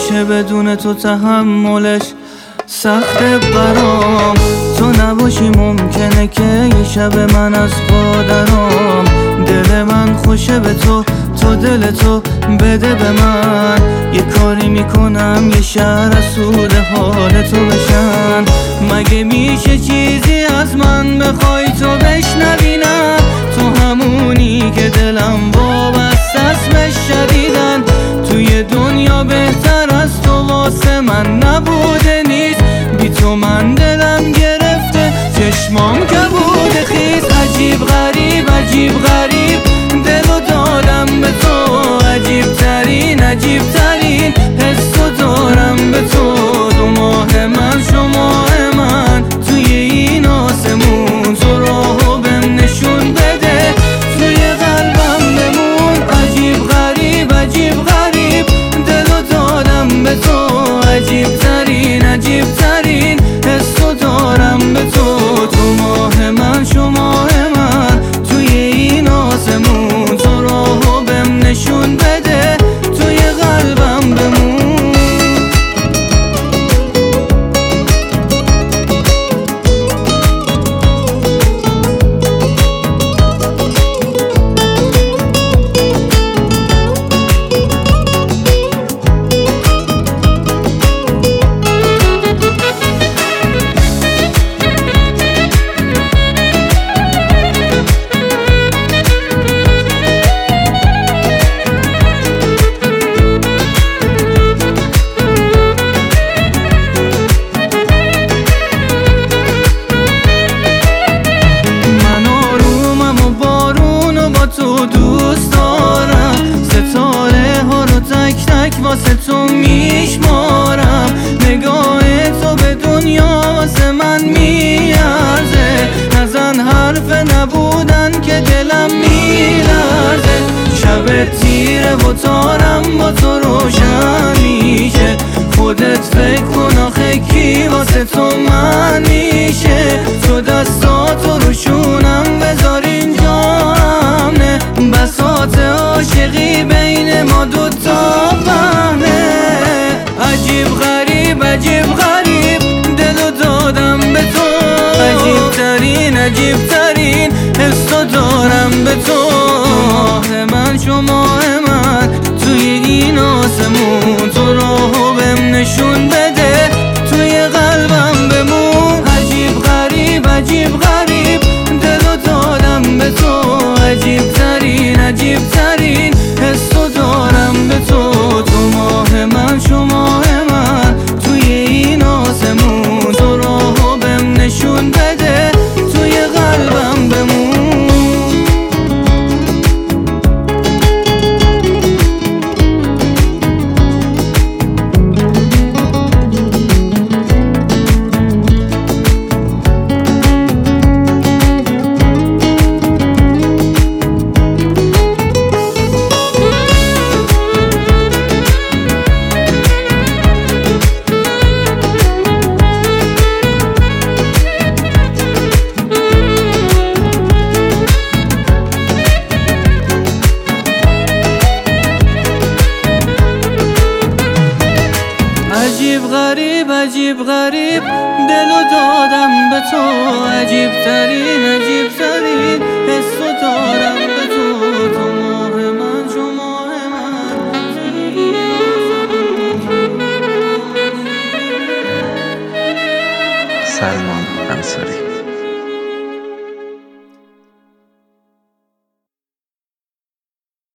میشه بدون تو تحملش سخته برام. تو نباشی ممکنه که یه شب من از پادرام. دل من خوشه به تو، تو دل تو بده به من. یه کاری میکنم یه شهر از سود حال تو بشن. مگه میشه چیزی از من بخوای تو بشنوینم؟ تو همونی که دلم وابسته است به شدیدن. توی دنیا بهتر از تو واسه من نبوده نیست. بی تو من دلم گرفته، چشمام کبوده خیز. عجیب غریب عجیب غریب دلو دادم به تو. عجیب ترین عجیب ترین حسو دارم به تو. دو ماه من شما من توی این آسمون. تو راهو بهم نشون بده، توی قلبم بمون. عجیب غریب عجیب غریب دلو دادم به تو. عجیب ترین عجیب ترین حسو دارم به تو. تو ماه من شما من توی این آسمون. تو راهو بهم نشون بده، توی قلبم بمون. تو دوست دارم، ستاره ها رو تک تک واسه تو میشمارم. نگاه تو به دنیا واسه من میارزه. نزن حرف نبودن که دلم میلرزه. شب تیره و تارم با تو روشن میشه. خودت فکر کن آخه کی واسه تو من میشه. تو دستاتو روشونم بذار اینجا. بساط عاشقی بین ما دوتا بهنه. عجیب غریب عجیب غریب دلو دادم به تو. عجیب ترین عجیب ترین حسو دارم به تو. ماه من شما من توی این آسمون. تو راهو بهم نشون بده، توی قلبم بمون. عجیب غریب عجیب غریب دلو دادم به تو. عجیب ترین عجیب ترین حسو دارم به تو. تو ماه من شما من توی این آسمون. تو راهو بهم نشون بده، توی قلبم بمون. عجیب غریب عجیب غریب دلو دادم به تو. عجیب ترین عجیب ترین حسو دارم به تو. تو ماه من شما من سلمان انصاری.